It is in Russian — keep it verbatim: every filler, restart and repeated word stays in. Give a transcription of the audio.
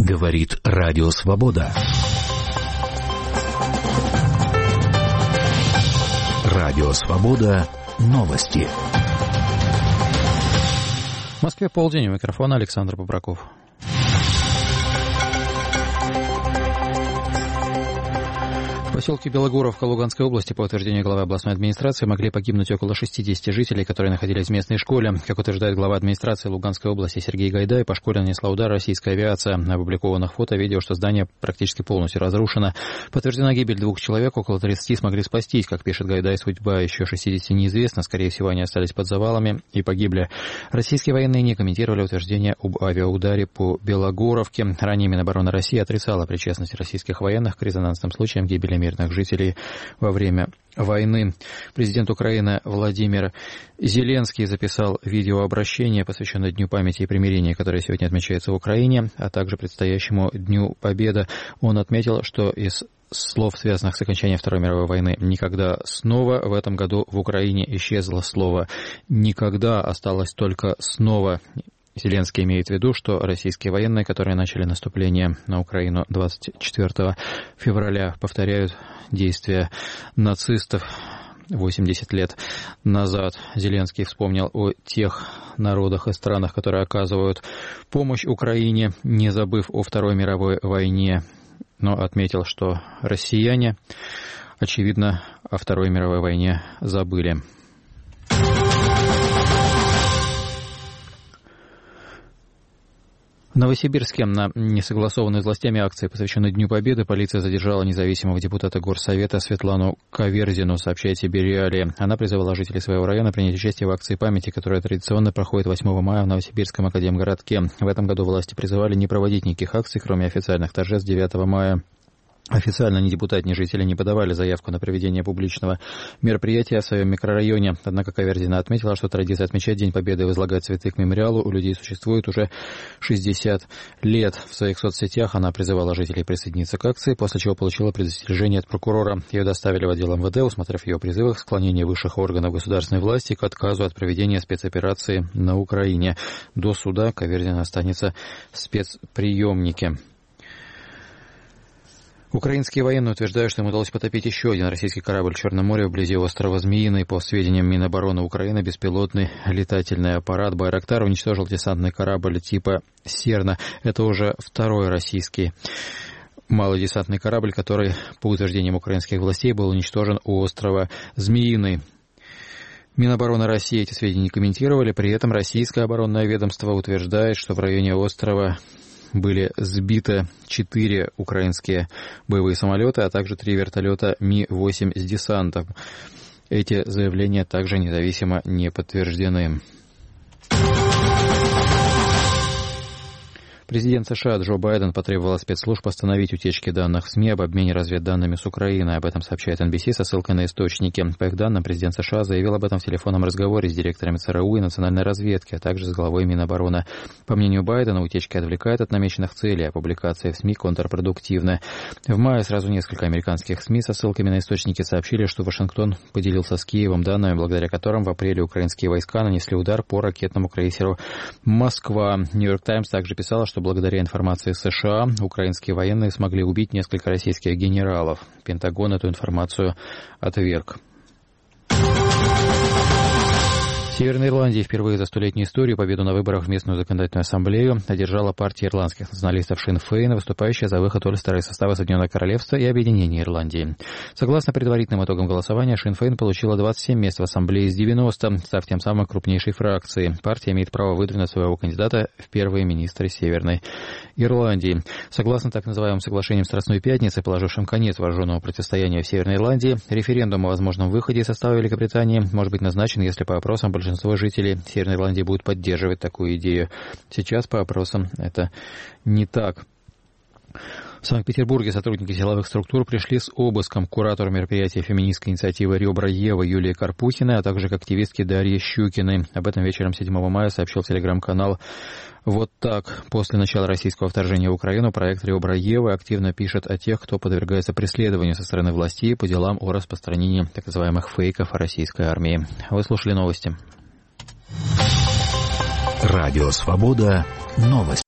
Говорит Радио Свобода. Радио Свобода. Новости. В Москве полдень. У микрофона Александр Бобраков. В поселке Белогоровка Луганской области, по утверждению главы областной администрации, могли погибнуть около шестидесяти жителей, которые находились в местной школе. Как утверждает глава администрации Луганской области Сергей Гайдай, по школе нанесла удар российская авиация. На опубликованных фото видео, что здание практически полностью разрушено. Подтверждена гибель двух человек, около тридцати смогли спастись. Как пишет Гайдай, судьба еще шестидесяти неизвестна. Скорее всего, они остались под завалами и погибли. Российские военные не комментировали утверждение об авиаударе по Белогоровке. Ранее Минобороны России отрицала причастность российских военных к резонансным случаям гибели мирных жителей во время войны. Президент Украины Владимир Зеленский записал видеообращение, посвященное Дню памяти и примирения, которое сегодня отмечается в Украине, а также предстоящему Дню Победы. Он отметил, что из слов, связанных с окончанием Второй мировой войны, «никогда снова» в этом году в Украине исчезло слово «никогда», осталось только «снова». Зеленский имеет в виду, что российские военные, которые начали наступление на Украину двадцать четвёртого февраля, повторяют действия нацистов восемьдесят лет назад. Зеленский вспомнил о тех народах и странах, которые оказывают помощь Украине, не забыв о Второй мировой войне, но отметил, что россияне, очевидно, о Второй мировой войне забыли. В Новосибирске на несогласованной с властями акции, посвященной Дню Победы, полиция задержала независимого депутата Горсовета Светлану Каверзину, сообщает Сибирь-Реалии. Она призывала жителей своего района принять участие в акции памяти, которая традиционно проходит восьмого мая в Новосибирском академгородке. В этом году власти призывали не проводить никаких акций, кроме официальных торжеств девятого мая. Официально ни депутат, ни жители не подавали заявку на проведение публичного мероприятия в своем микрорайоне. Однако Каверзина отметила, что традиция отмечать День Победы и возлагать цветы к мемориалу у людей существует уже шестьдесят лет. В своих соцсетях она призывала жителей присоединиться к акции, после чего получила предостережение от прокурора. Ее доставили в отдел эм вэ дэ, усмотрев ее призывы к склонению высших органов государственной власти к отказу от проведения спецоперации на Украине. До суда Каверзина останется в спецприемнике. Украинские военные утверждают, что им удалось потопить еще один российский корабль в Черном море вблизи острова Змеиный. По сведениям Минобороны Украины, беспилотный летательный аппарат «Байрактар» уничтожил десантный корабль типа «Серна». Это уже второй российский малодесантный корабль, который, по утверждениям украинских властей, был уничтожен у острова Змеиный. Минобороны России эти сведения не комментировали. При этом российское оборонное ведомство утверждает, что в районе острова были сбиты четыре украинские боевые самолета, а также три вертолета Ми восемь с десантом. Эти заявления также независимо не подтверждены. Президент США Джо Байден потребовал спецслужб остановить утечки данных в СМИ об обмене разведданными с Украиной. Об этом сообщает эн би си со ссылкой на источники. По их данным, президент США заявил об этом в телефонном разговоре с директорами цэ эр у и национальной разведки, а также с главой Минобороны. По мнению Байдена, утечки отвлекают от намеченных целей, а публикации в СМИ контрпродуктивны. В мае сразу несколько американских СМИ со ссылками на источники сообщили, что Вашингтон поделился с Киевом данными, благодаря которым в апреле украинские войска нанесли удар по ракетному крейсеру «Москва». Нью-Йорк Таймс также писала, что благодаря информации США украинские военные смогли убить несколько российских генералов. Пентагон эту информацию отверг. В Северной Ирландии впервые за столетнюю историю победу на выборах в местную законодательную ассамблею одержала партия ирландских националистов Шин Фейн, выступающая за выход Ольстера из состава Соединенного Королевства и объединение Ирландии. Согласно предварительным итогам голосования, Шин Фейн получила двадцать семь мест в ассамблее из девяноста, став тем самым крупнейшей фракцией. Партия имеет право выдвинуть своего кандидата в первые министры Северной Ирландии. Согласно так называемым соглашениям Страстной Пятницы, положившим конец вооруженному противостоянию в Северной Ирландии, референдум о возможном выходе из состава Великобритании может быть назначен, если по опросам большинство жителей Северной Ирландии будут поддерживать такую идею. Сейчас по опросам это не так. В Санкт-Петербурге сотрудники силовых структур пришли с обыском к куратору мероприятия феминистской инициативы «Ребра Евы» Юлии Карпухиной, а также к активистке Дарье Щукиной. Об этом вечером седьмого мая сообщил телеграм-канал «Вот так». После начала российского вторжения в Украину проект «Ребра Евы» активно пишет о тех, кто подвергается преследованию со стороны властей по делам о распространении так называемых фейков о российской армии. Вы слушали новости. Радио «Свобода». Новости.